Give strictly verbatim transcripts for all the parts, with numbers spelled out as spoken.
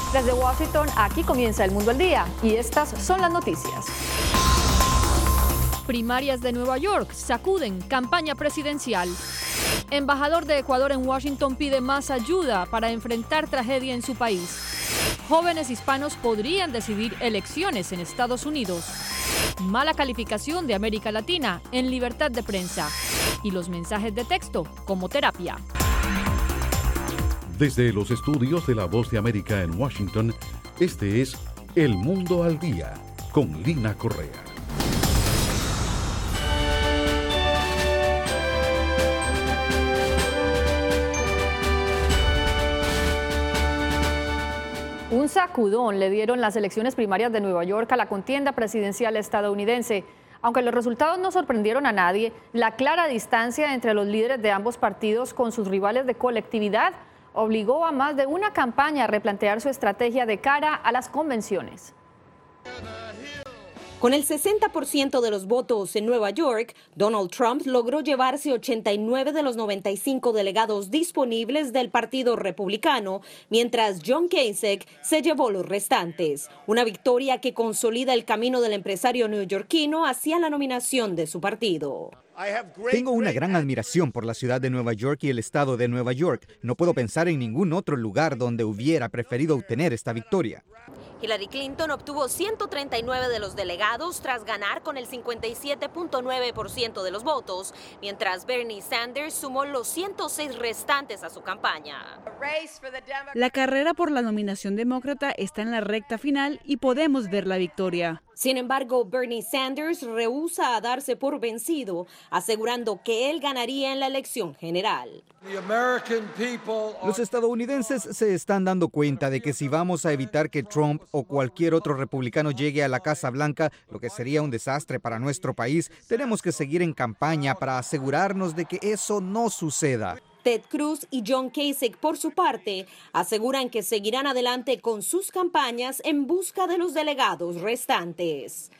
Desde Washington, aquí comienza El Mundo al Día y estas son las noticias. Primarias de Nueva York sacuden campaña presidencial. Embajador de Ecuador en Washington pide más ayuda para enfrentar tragedia en su país. Jóvenes hispanos podrían decidir elecciones en Estados Unidos. Mala calificación de América Latina en libertad de prensa. Y los mensajes de texto como terapia. Desde los estudios de La Voz de América en Washington, este es El Mundo al Día con Lina Correa. Un sacudón le dieron las elecciones primarias de Nueva York a la contienda presidencial estadounidense. Aunque los resultados no sorprendieron a nadie, la clara distancia entre los líderes de ambos partidos con sus rivales de colectividad obligó a más de una campaña a replantear su estrategia de cara a las convenciones. Con el sesenta por ciento de los votos en Nueva York, Donald Trump logró llevarse ochenta y nueve de los noventa y cinco delegados disponibles del Partido Republicano, mientras John Kasich se llevó los restantes. Una victoria que consolida el camino del empresario neoyorquino hacia la nominación de su partido. Tengo una gran admiración por la ciudad de Nueva York y el estado de Nueva York. No puedo pensar en ningún otro lugar donde hubiera preferido obtener esta victoria. Hillary Clinton obtuvo ciento treinta y nueve de los delegados tras ganar con el cincuenta y siete punto nueve por ciento de los votos, mientras Bernie Sanders sumó los ciento seis restantes a su campaña. La carrera por la nominación demócrata está en la recta final y podemos ver la victoria. Sin embargo, Bernie Sanders rehúsa a darse por vencido, asegurando que él ganaría en la elección general. Los estadounidenses se están dando cuenta de que si vamos a evitar que Trump o cualquier otro republicano llegue a la Casa Blanca, lo que sería un desastre para nuestro país, tenemos que seguir en campaña para asegurarnos de que eso no suceda. Ted Cruz y John Kasich, por su parte, aseguran que seguirán adelante con sus campañas en busca de los delegados restantes.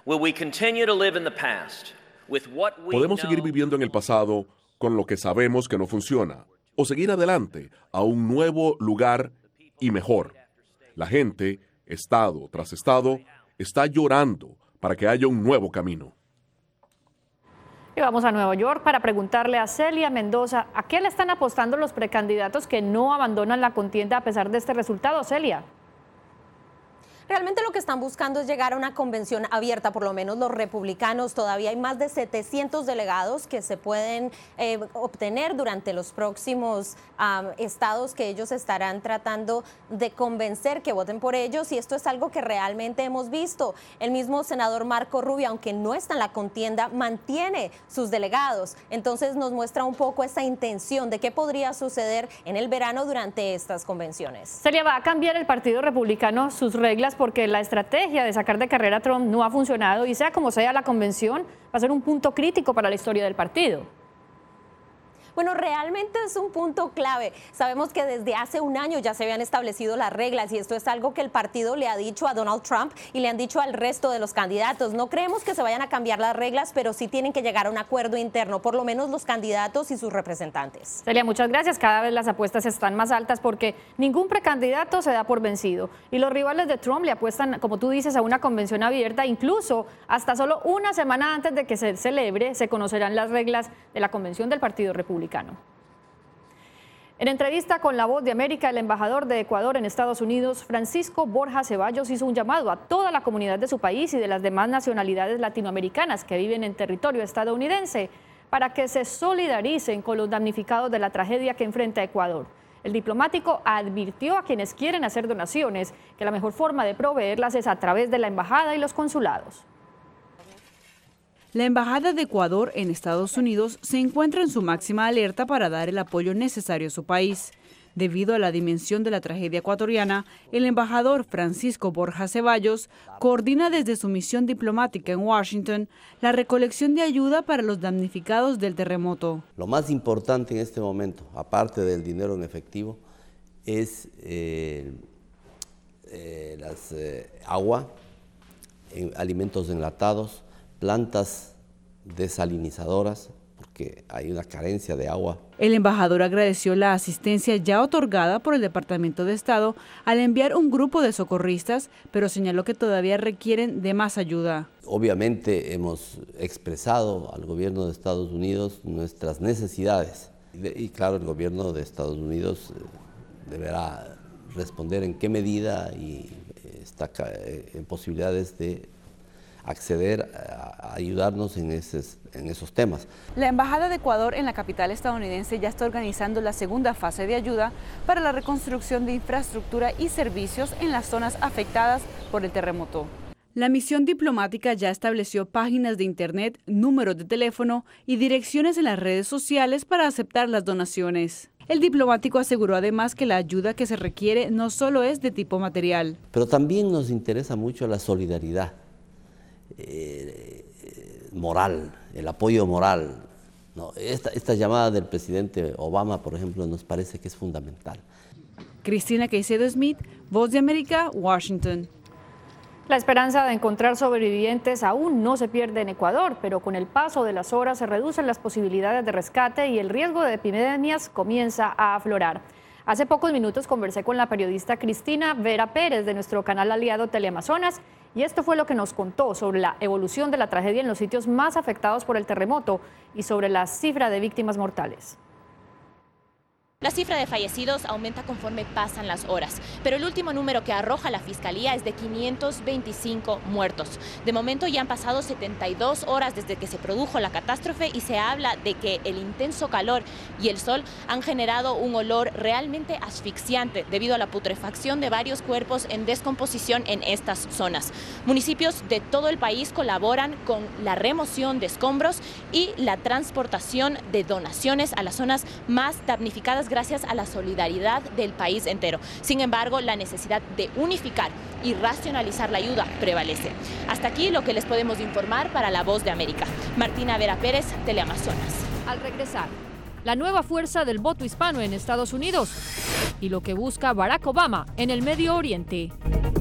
¿Podemos seguir viviendo en el pasado con lo que sabemos que no funciona? ¿O seguir adelante a un nuevo lugar y mejor? La gente, estado tras estado, está llorando para que haya un nuevo camino. Y vamos a Nueva York para preguntarle a Celia Mendoza, ¿a qué le están apostando los precandidatos que no abandonan la contienda a pesar de este resultado, Celia? Realmente lo que están buscando es llegar a una convención abierta, por lo menos los republicanos. Todavía hay más de setecientos delegados que se pueden eh, obtener durante los próximos um, estados que ellos estarán tratando de convencer que voten por ellos, y esto es algo que realmente hemos visto. El mismo senador Marco Rubio, aunque no está en la contienda, mantiene sus delegados. Entonces nos muestra un poco esa intención de qué podría suceder en el verano durante estas convenciones. Celia, ¿va a cambiar el Partido Republicano sus reglas porque la estrategia de sacar de carrera a Trump no ha funcionado y sea como sea la convención va a ser un punto crítico para la historia del partido? Bueno, realmente es un punto clave. Sabemos que desde hace un año ya se habían establecido las reglas y esto es algo que el partido le ha dicho a Donald Trump y le han dicho al resto de los candidatos. No creemos que se vayan a cambiar las reglas, pero sí tienen que llegar a un acuerdo interno, por lo menos los candidatos y sus representantes. Celia, muchas gracias. Cada vez las apuestas están más altas porque ningún precandidato se da por vencido y los rivales de Trump le apuestan, como tú dices, a una convención abierta. Incluso hasta solo una semana antes de que se celebre se conocerán las reglas de la convención del Partido Republicano. En entrevista con La Voz de América, el embajador de Ecuador en Estados Unidos, Francisco Borja Ceballos, hizo un llamado a toda la comunidad de su país y de las demás nacionalidades latinoamericanas que viven en territorio estadounidense para que se solidaricen con los damnificados de la tragedia que enfrenta Ecuador. El diplomático advirtió a quienes quieren hacer donaciones que la mejor forma de proveerlas es a través de la embajada y los consulados. La Embajada de Ecuador en Estados Unidos se encuentra en su máxima alerta para dar el apoyo necesario a su país. Debido a la dimensión de la tragedia ecuatoriana, el embajador Francisco Borja Ceballos coordina desde su misión diplomática en Washington la recolección de ayuda para los damnificados del terremoto. Lo más importante en este momento, aparte del dinero en efectivo, es eh, eh, las, eh, agua, eh, alimentos enlatados, plantas desalinizadoras, porque hay una carencia de agua. El embajador agradeció la asistencia ya otorgada por el Departamento de Estado al enviar un grupo de socorristas, pero señaló que todavía requieren de más ayuda. Obviamente hemos expresado al gobierno de Estados Unidos nuestras necesidades y claro, el gobierno de Estados Unidos deberá responder en qué medida y está en posibilidades de acceder a ayudarnos en, esos, en esos temas. La Embajada de Ecuador en la capital estadounidense ya está organizando la segunda fase de ayuda para la reconstrucción de infraestructura y servicios en las zonas afectadas por el terremoto. La misión diplomática ya estableció páginas de internet, números de teléfono y direcciones en las redes sociales para aceptar las donaciones. El diplomático aseguró además que la ayuda que se requiere no solo es de tipo material. Pero también nos interesa mucho la solidaridad eh, moral, el apoyo moral. No, esta, esta llamada del presidente Obama, por ejemplo, nos parece que es fundamental. Cristina Caicedo Smith, Voz de América, Washington. La esperanza de encontrar sobrevivientes aún no se pierde en Ecuador, pero con el paso de las horas se reducen las posibilidades de rescate y el riesgo de epidemias comienza a aflorar. Hace pocos minutos conversé con la periodista Cristina Vera Pérez de nuestro canal aliado Teleamazonas y esto fue lo que nos contó sobre la evolución de la tragedia en los sitios más afectados por el terremoto y sobre la cifra de víctimas mortales. La cifra de fallecidos aumenta conforme pasan las horas, pero el último número que arroja la Fiscalía es de quinientos veinticinco muertos. De momento ya han pasado setenta y dos horas desde que se produjo la catástrofe y se habla de que el intenso calor y el sol han generado un olor realmente asfixiante debido a la putrefacción de varios cuerpos en descomposición en estas zonas. Municipios de todo el país colaboran con la remoción de escombros y la transportación de donaciones a las zonas más damnificadas gracias a la solidaridad del país entero. Sin embargo, la necesidad de unificar y racionalizar la ayuda prevalece. Hasta aquí lo que les podemos informar para La Voz de América. Martina Vera Pérez, Teleamazonas. Al regresar, la nueva fuerza del voto hispano en Estados Unidos y lo que busca Barack Obama en el Medio Oriente.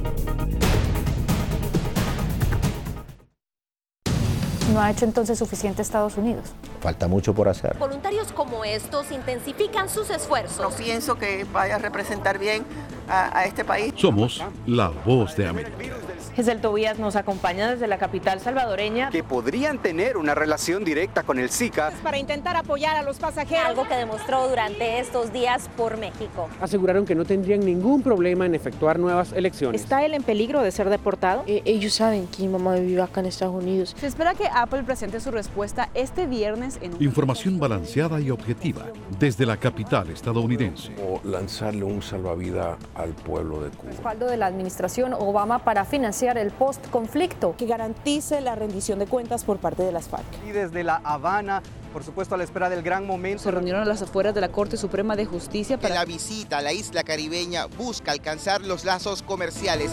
¿No ha hecho entonces suficiente Estados Unidos? Falta mucho por hacer. Voluntarios como estos intensifican sus esfuerzos. No pienso que vaya a representar bien a, a este país. Somos la Voz de América. Giselle Tobías nos acompaña desde la capital salvadoreña. Que podrían tener una relación directa con el Zika. Para intentar apoyar a los pasajeros. Algo que demostró durante estos días por México. Aseguraron que no tendrían ningún problema en efectuar nuevas elecciones. ¿Está él en peligro de ser deportado? Eh, ellos saben que mi mamá vive acá en Estados Unidos. Se espera que Apple presente su respuesta este viernes en un... Información balanceada y objetiva desde la capital estadounidense. O lanzarle un salvavidas al pueblo de Cuba. Respaldo de la administración Obama para financiar el post-conflicto. Que garantice la rendición de cuentas por parte de las FARC. Y desde La Habana, por supuesto a la espera del gran momento. Se reunieron a las afueras de la Corte Suprema de Justicia para... Que la visita a la isla caribeña busca alcanzar los lazos comerciales.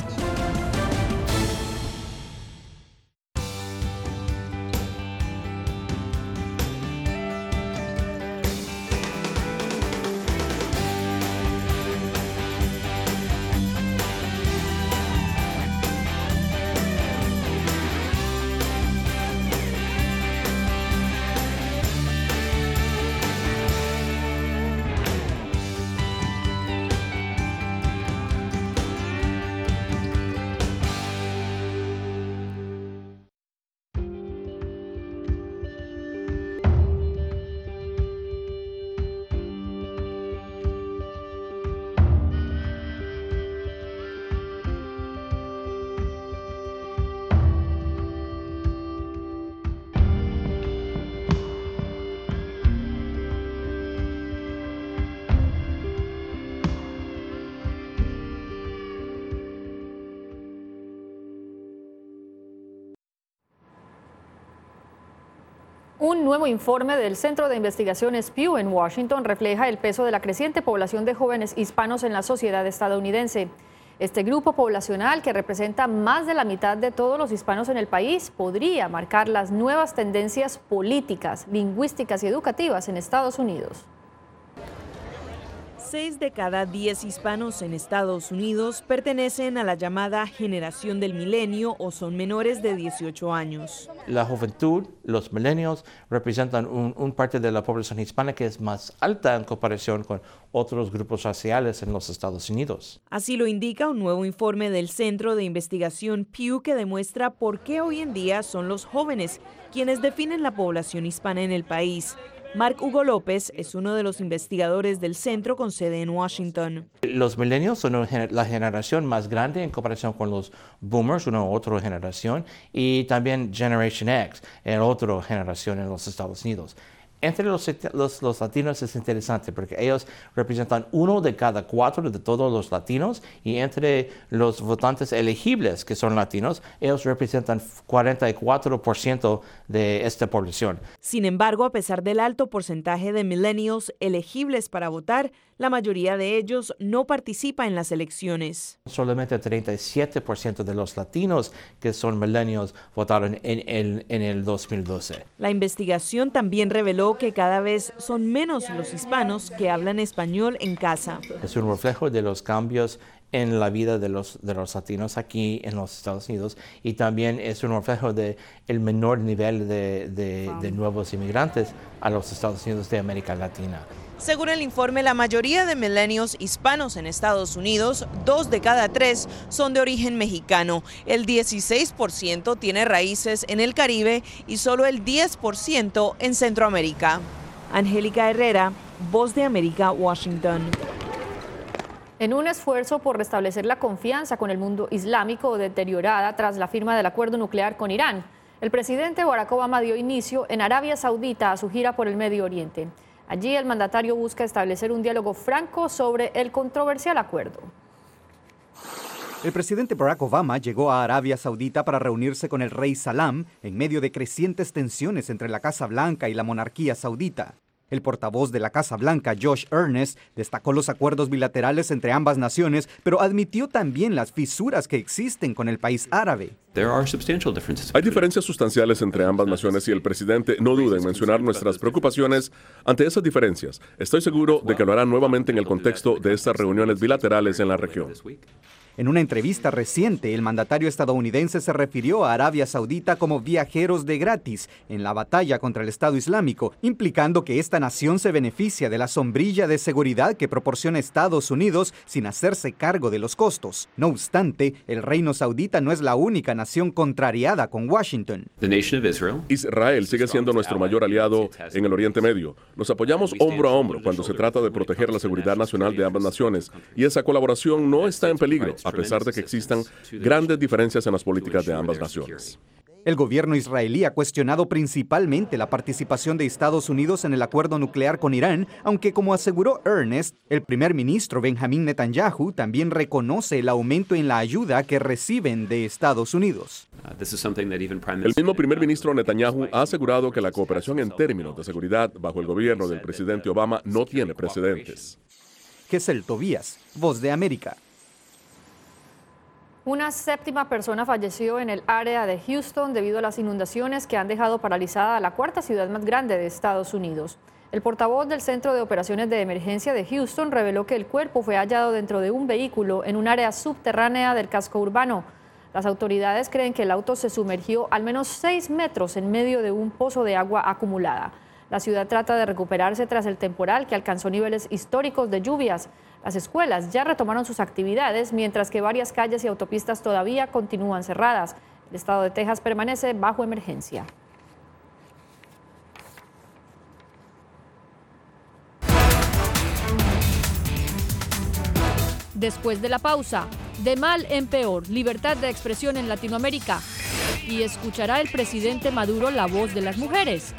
Un nuevo informe del Centro de Investigaciones Pew en Washington refleja el peso de la creciente población de jóvenes hispanos en la sociedad estadounidense. Este grupo poblacional, que representa más de la mitad de todos los hispanos en el país, podría marcar las nuevas tendencias políticas, lingüísticas y educativas en Estados Unidos. Seis de cada diez hispanos en Estados Unidos pertenecen a la llamada generación del milenio o son menores de dieciocho años. La juventud, los millennials, representan un, un parte de la población hispana que es más alta en comparación con otros grupos raciales en los Estados Unidos. Así lo indica un nuevo informe del Centro de Investigación Pew que demuestra por qué hoy en día son los jóvenes quienes definen la población hispana en el país. Mark Hugo López es uno de los investigadores del centro con sede en Washington. Los millennials son la generación más grande en comparación con los boomers, una otra generación, y también Generation X, la otra generación en los Estados Unidos. Entre los, los, los latinos es interesante porque ellos representan uno de cada cuatro de todos los latinos y entre los votantes elegibles que son latinos, ellos representan cuarenta y cuatro por ciento de esta población. Sin embargo, a pesar del alto porcentaje de millennials elegibles para votar, la mayoría de ellos no participa en las elecciones. Solamente treinta y siete por ciento de los latinos que son millennials votaron en el, en el dos mil doce. La investigación también reveló que cada vez son menos los hispanos que hablan español en casa. Es un reflejo de los cambios en la vida de los, de los latinos aquí en los Estados Unidos y también es un reflejo del menor nivel de, de, de nuevos inmigrantes a los Estados Unidos de América Latina. Según el informe, la mayoría de millennials hispanos en Estados Unidos, dos de cada tres, son de origen mexicano. El dieciséis por ciento tiene raíces en el Caribe y solo el diez por ciento en Centroamérica. Angélica Herrera, Voz de América, Washington. En un esfuerzo por restablecer la confianza con el mundo islámico deteriorada tras la firma del acuerdo nuclear con Irán, el presidente Barack Obama dio inicio en Arabia Saudita a su gira por el Medio Oriente. Allí el mandatario busca establecer un diálogo franco sobre el controversial acuerdo. El presidente Barack Obama llegó a Arabia Saudita para reunirse con el rey Salam en medio de crecientes tensiones entre la Casa Blanca y la monarquía saudita. El portavoz de la Casa Blanca, Josh Earnest, destacó los acuerdos bilaterales entre ambas naciones, pero admitió también las fisuras que existen con el país árabe. Hay diferencias sustanciales entre ambas naciones y el presidente no duda en mencionar nuestras preocupaciones ante esas diferencias. Estoy seguro de que lo hará nuevamente en el contexto de estas reuniones bilaterales en la región. En una entrevista reciente, el mandatario estadounidense se refirió a Arabia Saudita como viajeros de gratis en la batalla contra el Estado Islámico, implicando que esta nación se beneficia de la sombrilla de seguridad que proporciona Estados Unidos sin hacerse cargo de los costos. No obstante, el reino saudita no es la única nación contrariada con Washington. Israel sigue siendo nuestro mayor aliado en el Oriente Medio. Nos apoyamos hombro a hombro cuando se trata de proteger la seguridad nacional de ambas naciones, y esa colaboración no está en peligro, a pesar de que existan grandes diferencias en las políticas de ambas naciones. El gobierno israelí ha cuestionado principalmente la participación de Estados Unidos en el acuerdo nuclear con Irán, aunque como aseguró Earnest, el primer ministro Benjamin Netanyahu también reconoce el aumento en la ayuda que reciben de Estados Unidos. El mismo primer ministro Netanyahu ha asegurado que la cooperación en términos de seguridad bajo el gobierno del presidente Obama no tiene precedentes. Gesell Tobías, Voz de América. Una séptima persona falleció en el área de Houston debido a las inundaciones que han dejado paralizada la cuarta ciudad más grande de Estados Unidos. El portavoz del Centro de Operaciones de Emergencia de Houston reveló que el cuerpo fue hallado dentro de un vehículo en un área subterránea del casco urbano. Las autoridades creen que el auto se sumergió al menos seis metros en medio de un pozo de agua acumulada. La ciudad trata de recuperarse tras el temporal que alcanzó niveles históricos de lluvias. Las escuelas ya retomaron sus actividades, mientras que varias calles y autopistas todavía continúan cerradas. El estado de Texas permanece bajo emergencia. Después de la pausa, de mal en peor, libertad de expresión en Latinoamérica. Y escuchará el presidente Maduro la voz de las mujeres.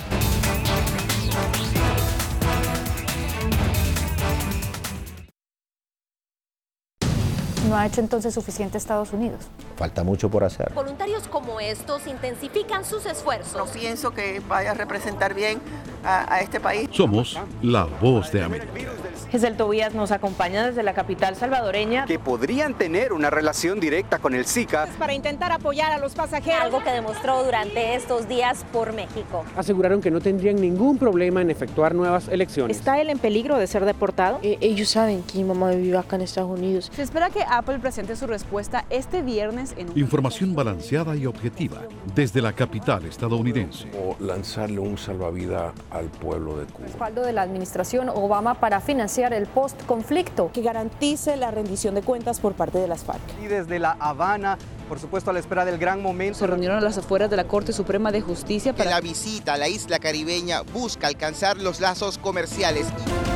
¿No ha hecho entonces suficiente Estados Unidos? Falta mucho por hacer. Voluntarios como estos intensifican sus esfuerzos. No pienso que vaya a representar bien a, a este país. Somos la Voz de América. Giselle Tobías nos acompaña desde la capital salvadoreña. Que podrían tener una relación directa con el Zika. Para intentar apoyar a los pasajeros. Algo que demostró durante estos días por México. Aseguraron que no tendrían ningún problema en efectuar nuevas elecciones. ¿Está él en peligro de ser deportado? Eh, ellos saben que mi mamá vive acá en Estados Unidos. Se espera que Apple presente su respuesta este viernes en un... Información balanceada y objetiva desde la capital estadounidense. O lanzarle un salvavidas al pueblo de Cuba. Respaldo de la administración Obama para financiar el post-conflicto. Que garantice la rendición de cuentas por parte de las FARC. Y desde La Habana, por supuesto a la espera del gran momento. Se reunieron a las afueras de la Corte Suprema de Justicia para... Que la visita a la isla caribeña busca alcanzar los lazos comerciales.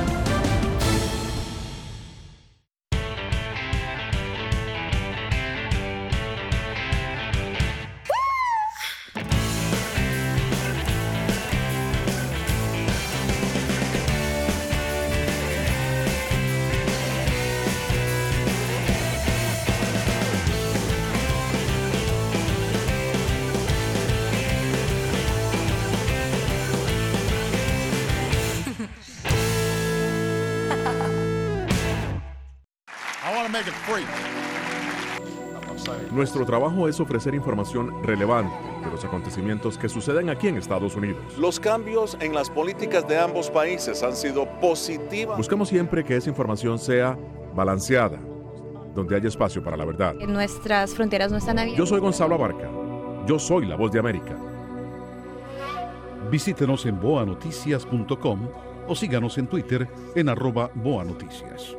Nuestro trabajo es ofrecer información relevante de los acontecimientos que suceden aquí en Estados Unidos. Los cambios en las políticas de ambos países han sido positivos. Buscamos siempre que esa información sea balanceada, donde haya espacio para la verdad. Nuestras fronteras no están abiertas. Yo soy Gonzalo Abarca. Yo soy La Voz de América. Visítenos en boa noticias punto com o síganos en Twitter en arroba boa noticias.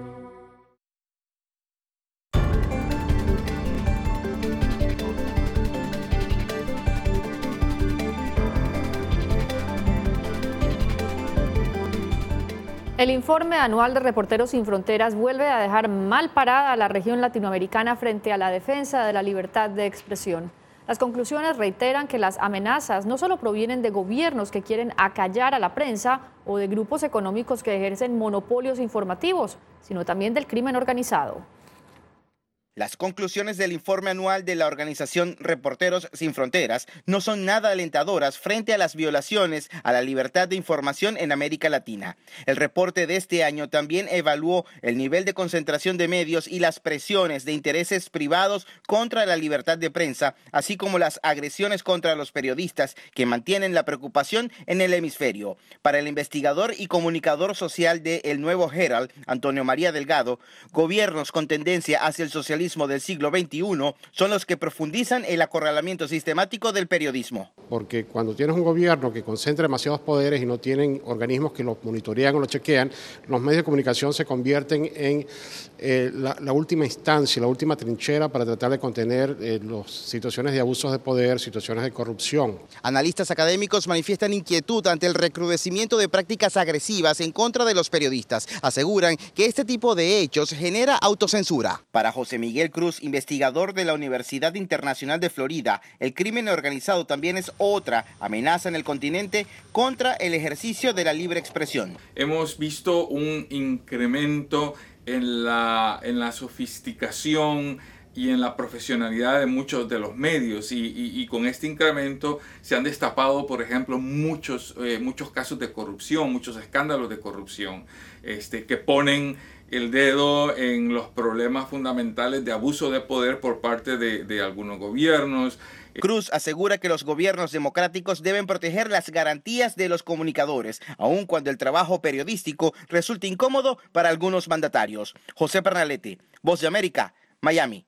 El informe anual de Reporteros Sin Fronteras vuelve a dejar mal parada a la región latinoamericana frente a la defensa de la libertad de expresión. Las conclusiones reiteran que las amenazas no solo provienen de gobiernos que quieren acallar a la prensa o de grupos económicos que ejercen monopolios informativos, sino también del crimen organizado. Las conclusiones del informe anual de la organización Reporteros Sin Fronteras no son nada alentadoras frente a las violaciones a la libertad de información en América Latina. El reporte de este año también evaluó el nivel de concentración de medios y las presiones de intereses privados contra la libertad de prensa, así como las agresiones contra los periodistas que mantienen la preocupación en el hemisferio. Para el investigador y comunicador social de El Nuevo Herald, Antonio María Delgado, gobiernos con tendencia hacia el socialismo del siglo veintiuno son los que profundizan el acorralamiento sistemático del periodismo. Porque cuando tienes un gobierno que concentra demasiados poderes y no tienen organismos que los monitorean o los chequean, los medios de comunicación se convierten en eh, la, la última instancia, la última trinchera para tratar de contener eh, las situaciones de abusos de poder, situaciones de corrupción. Analistas académicos manifiestan inquietud ante el recrudecimiento de prácticas agresivas en contra de los periodistas. Aseguran que este tipo de hechos genera autocensura. Para José Miguel Miguel Cruz, investigador de la Universidad Internacional de Florida, el crimen organizado también es otra amenaza en el continente contra el ejercicio de la libre expresión. Hemos visto un incremento en la, en la sofisticación y en la profesionalidad de muchos de los medios y, y, y con este incremento se han destapado, por ejemplo, muchos, eh, muchos casos de corrupción, muchos escándalos de corrupción este, que ponen el dedo en los problemas fundamentales de abuso de poder por parte de, de algunos gobiernos. Cruz asegura que los gobiernos democráticos deben proteger las garantías de los comunicadores, aun cuando el trabajo periodístico resulte incómodo para algunos mandatarios. José Pernalete, Voz de América, Miami.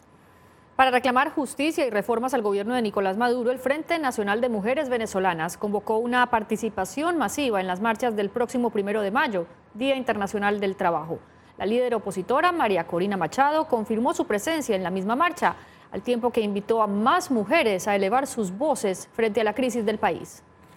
Para reclamar justicia y reformas al gobierno de Nicolás Maduro, el Frente Nacional de Mujeres Venezolanas convocó una participación masiva en las marchas del próximo primero de mayo, Día Internacional del Trabajo. La líder opositora, María Corina Machado, confirmó su presencia en la misma marcha, al tiempo que invitó a más mujeres a elevar sus voces frente a la crisis del país.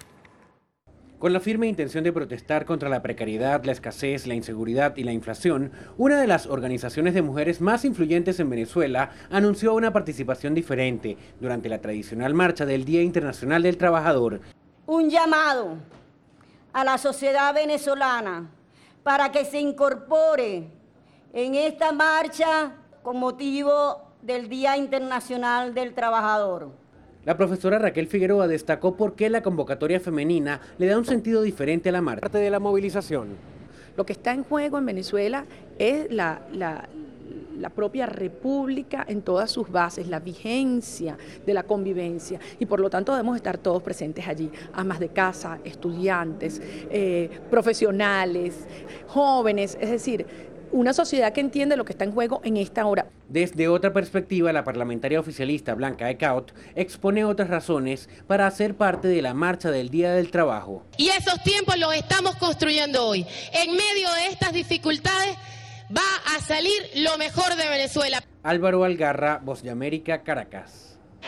Con la firme intención de protestar contra la precariedad, la escasez, la inseguridad y la inflación, una de las organizaciones de mujeres más influyentes en Venezuela anunció una participación diferente durante la tradicional marcha del Día Internacional del Trabajador. Un llamado a la sociedad venezolana para que se incorpore en esta marcha con motivo del Día Internacional del Trabajador. La profesora Raquel Figueroa destacó por qué la convocatoria femenina le da un sentido diferente a la marcha. Parte de la movilización. Lo que está en juego en Venezuela es la, la, la propia república en todas sus bases, la vigencia de la convivencia, y por lo tanto debemos estar todos presentes allí, amas de casa, estudiantes, eh, profesionales, jóvenes, es decir, una sociedad que entiende lo que está en juego en esta hora. Desde otra perspectiva, la parlamentaria oficialista Blanca Ecaut expone otras razones para hacer parte de la marcha del Día del Trabajo. Y esos tiempos los estamos construyendo hoy. En medio de estas dificultades va a salir lo mejor de Venezuela. Álvaro Algarra, Voz de América, Caracas.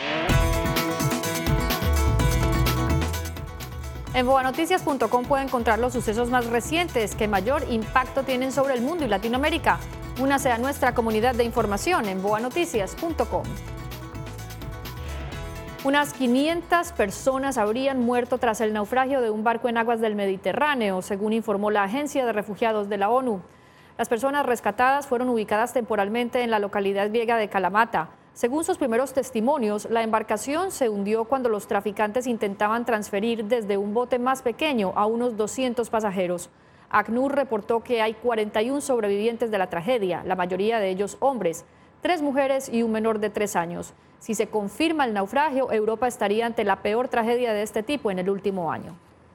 En boa noticias punto com puede encontrar los sucesos más recientes que mayor impacto tienen sobre el mundo y Latinoamérica. Únase a nuestra comunidad de información en boa noticias punto com. Unas quinientas personas habrían muerto tras el naufragio de un barco en aguas del Mediterráneo, según informó la Agencia de Refugiados de la ONU. Las personas rescatadas fueron ubicadas temporalmente en la localidad griega de Kalamata. Según sus primeros testimonios, la embarcación se hundió cuando los traficantes intentaban transferir desde un bote más pequeño a unos doscientos pasajeros. ACNUR reportó que hay cuarenta y uno sobrevivientes de la tragedia, la mayoría de ellos hombres, tres mujeres y un menor de tres años. Si se confirma el naufragio, Europa estaría ante la peor tragedia de este tipo en el último año.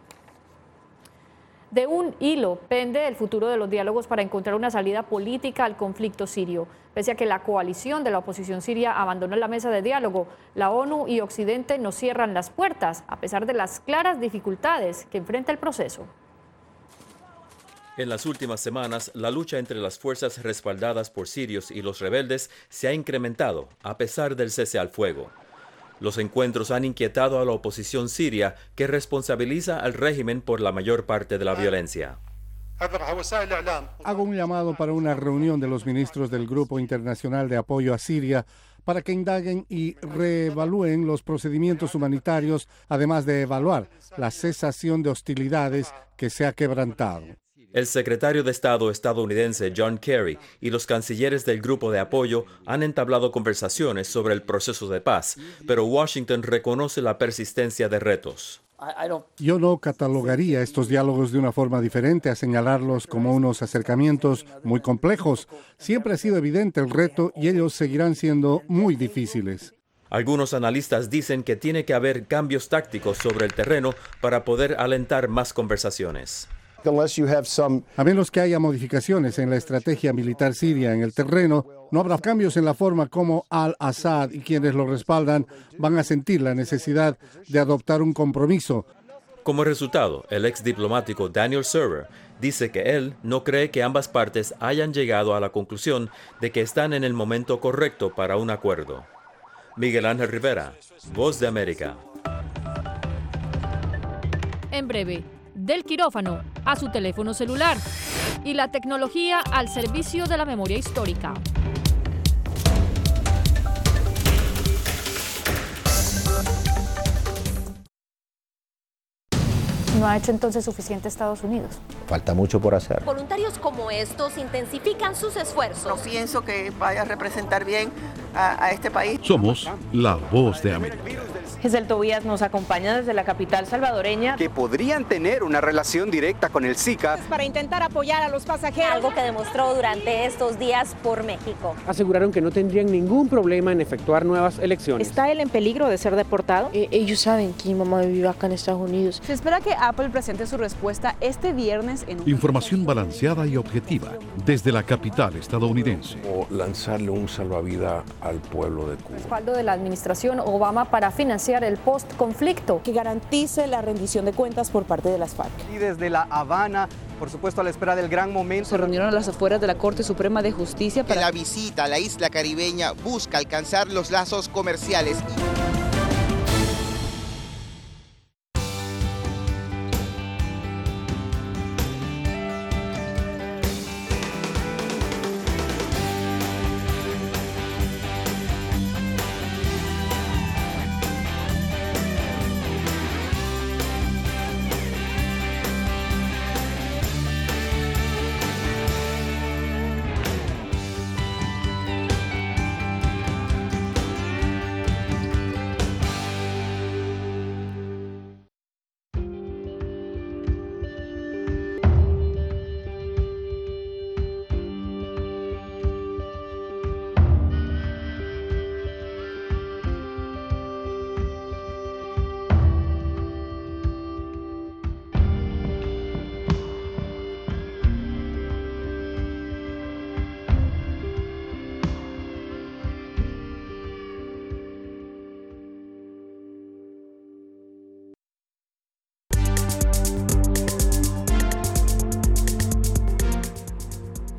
De un hilo pende el futuro de los diálogos para encontrar una salida política al conflicto sirio. Pese a que la coalición de la oposición siria abandonó la mesa de diálogo, la ONU y Occidente no cierran las puertas, a pesar de las claras dificultades que enfrenta el proceso. En las últimas semanas, la lucha entre las fuerzas respaldadas por sirios y los rebeldes se ha incrementado, a pesar del cese al fuego. Los encuentros han inquietado a la oposición siria, que responsabiliza al régimen por la mayor parte de la violencia. Hago un llamado para una reunión de los ministros del Grupo Internacional de Apoyo a Siria para que indaguen y reevalúen los procedimientos humanitarios, además de evaluar la cesación de hostilidades que se ha quebrantado. El secretario de Estado estadounidense John Kerry y los cancilleres del grupo de apoyo han entablado conversaciones sobre el proceso de paz, pero Washington reconoce la persistencia de retos. Yo no catalogaría estos diálogos de una forma diferente a señalarlos como unos acercamientos muy complejos. Siempre ha sido evidente el reto y ellos seguirán siendo muy difíciles. Algunos analistas dicen que tiene que haber cambios tácticos sobre el terreno para poder alentar más conversaciones. A menos que haya modificaciones en la estrategia militar siria en el terreno, no habrá cambios en la forma como al-Assad y quienes lo respaldan van a sentir la necesidad de adoptar un compromiso. Como resultado, el ex diplomático Daniel Server dice que él no cree que ambas partes hayan llegado a la conclusión de que están en el momento correcto para un acuerdo. Miguel Ángel Rivera, Voz de América. En breve, del quirófano a su teléfono celular y la tecnología al servicio de la memoria histórica. ¿No ha hecho entonces suficiente Estados Unidos? Falta mucho por hacer. Voluntarios como estos intensifican sus esfuerzos. No pienso que vaya a representar bien a, a este país. Somos la Voz de América. Giselle Tobías nos acompaña desde la capital salvadoreña. Que podrían tener una relación directa con el Zika. Para intentar apoyar a los pasajeros. Algo que demostró durante estos días por México. Aseguraron que no tendrían ningún problema en efectuar nuevas elecciones. ¿Está él en peligro de ser deportado? Eh, ellos saben que mi mamá vive acá en Estados Unidos. Se espera que Apple presente su respuesta este viernes en un... Información balanceada y objetiva desde la capital estadounidense. O lanzarle un salvavidas al pueblo de Cuba. Respaldo de la administración Obama para financiar el post-conflicto. Que garantice la rendición de cuentas por parte de las FARC. Y desde La Habana, por supuesto a la espera del gran momento. Se reunieron a las afueras de la Corte Suprema de Justicia para... La visita a la isla caribeña busca alcanzar los lazos comerciales.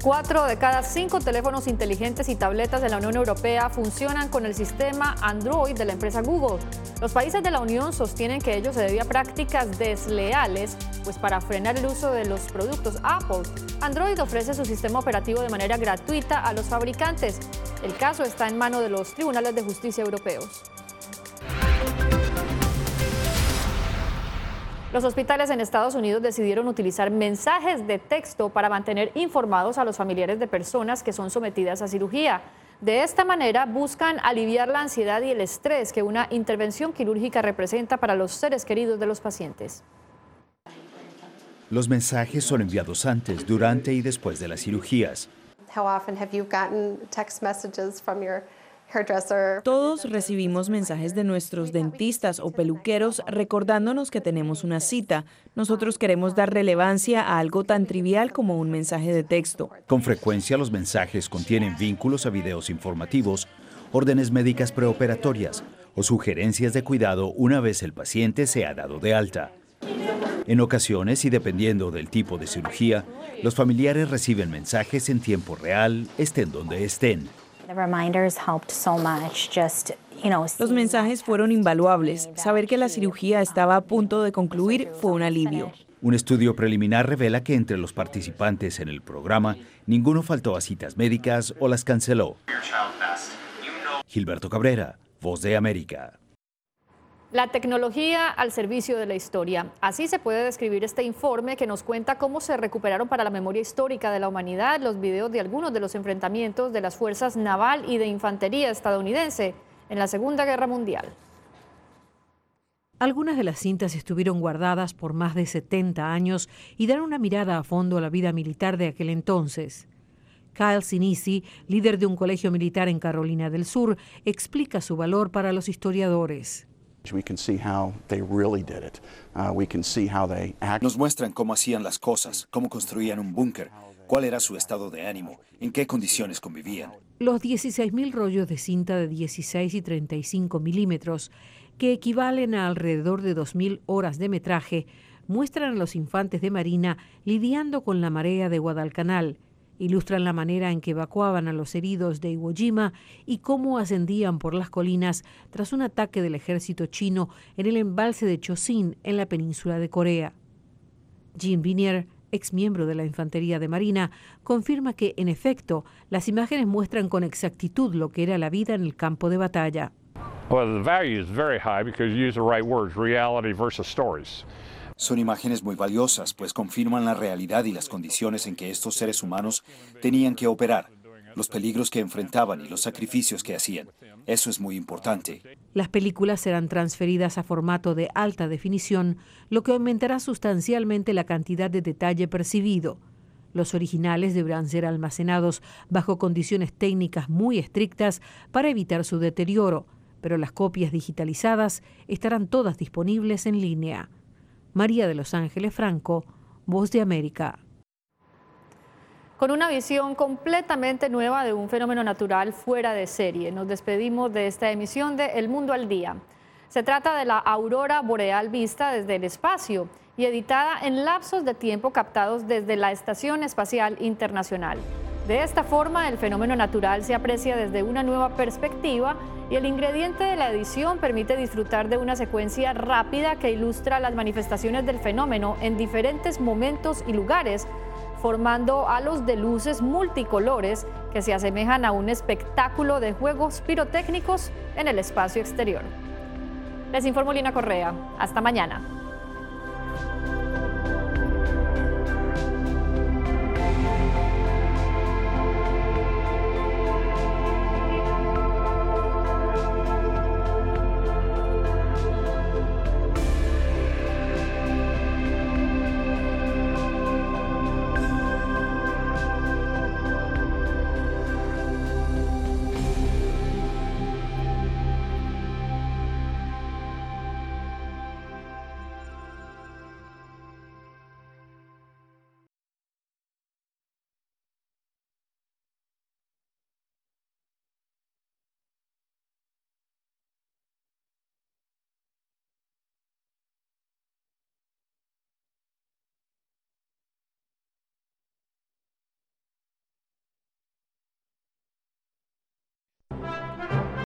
Cuatro de cada cinco teléfonos inteligentes y tabletas de la Unión Europea funcionan con el sistema Android de la empresa Google. Los países de la Unión sostienen que ello se debe a prácticas desleales, pues para frenar el uso de los productos Apple, Android ofrece su sistema operativo de manera gratuita a los fabricantes. El caso está en manos de los tribunales de justicia europeos. Los hospitales en Estados Unidos decidieron utilizar mensajes de texto para mantener informados a los familiares de personas que son sometidas a cirugía. De esta manera buscan aliviar la ansiedad y el estrés que una intervención quirúrgica representa para los seres queridos de los pacientes. Los mensajes son enviados antes, durante y después de las cirugías. How often have you gotten text messages from your Todos recibimos mensajes de nuestros dentistas o peluqueros recordándonos que tenemos una cita. Nosotros queremos dar relevancia a algo tan trivial como un mensaje de texto. Con frecuencia los mensajes contienen vínculos a videos informativos, órdenes médicas preoperatorias o sugerencias de cuidado una vez el paciente se ha dado de alta. En ocasiones, y dependiendo del tipo de cirugía, los familiares reciben mensajes en tiempo real, estén donde estén. Los mensajes fueron invaluables. Saber que la cirugía estaba a punto de concluir fue un alivio. Un estudio preliminar revela que entre los participantes en el programa, ninguno faltó a citas médicas o las canceló. Gilberto Cabrera, Voz de América. La tecnología al servicio de la historia. Así se puede describir este informe que nos cuenta cómo se recuperaron para la memoria histórica de la humanidad los videos de algunos de los enfrentamientos de las fuerzas naval y de infantería estadounidense en la Segunda Guerra Mundial. Algunas de las cintas estuvieron guardadas por más de setenta años y dan una mirada a fondo a la vida militar de aquel entonces. Kyle Sinisi, líder de un colegio militar en Carolina del Sur, explica su valor para los historiadores. Nos muestran cómo hacían las cosas, cómo construían un búnker, cuál era su estado de ánimo, en qué condiciones convivían. Los dieciséis mil rollos de cinta de dieciséis y treinta y cinco milímetros, que equivalen a alrededor de dos mil horas de metraje, muestran a los infantes de Marina lidiando con la marea de Guadalcanal. Ilustran la manera en que evacuaban a los heridos de Iwo Jima y cómo ascendían por las colinas tras un ataque del ejército chino en el embalse de Chosin, en la península de Corea. Jean Vinier, exmiembro de la Infantería de Marina, confirma que, en efecto, las imágenes muestran con exactitud lo que era la vida en el campo de batalla. Well, the value is very high because you use the right words, reality versus stories. Son imágenes muy valiosas, pues confirman la realidad y las condiciones en que estos seres humanos tenían que operar, los peligros que enfrentaban y los sacrificios que hacían. Eso es muy importante. Las películas serán transferidas a formato de alta definición, lo que aumentará sustancialmente la cantidad de detalle percibido. Los originales deberán ser almacenados bajo condiciones técnicas muy estrictas para evitar su deterioro, pero las copias digitalizadas estarán todas disponibles en línea. María de Los Ángeles Franco, Voz de América. Con una visión completamente nueva de un fenómeno natural fuera de serie, nos despedimos de esta emisión de El Mundo al Día. Se trata de la aurora boreal vista desde el espacio y editada en lapsos de tiempo captados desde la Estación Espacial Internacional. De esta forma, el fenómeno natural se aprecia desde una nueva perspectiva y el ingrediente de la edición permite disfrutar de una secuencia rápida que ilustra las manifestaciones del fenómeno en diferentes momentos y lugares, formando halos de luces multicolores que se asemejan a un espectáculo de juegos pirotécnicos en el espacio exterior. Les informó Lina Correa. Hasta mañana.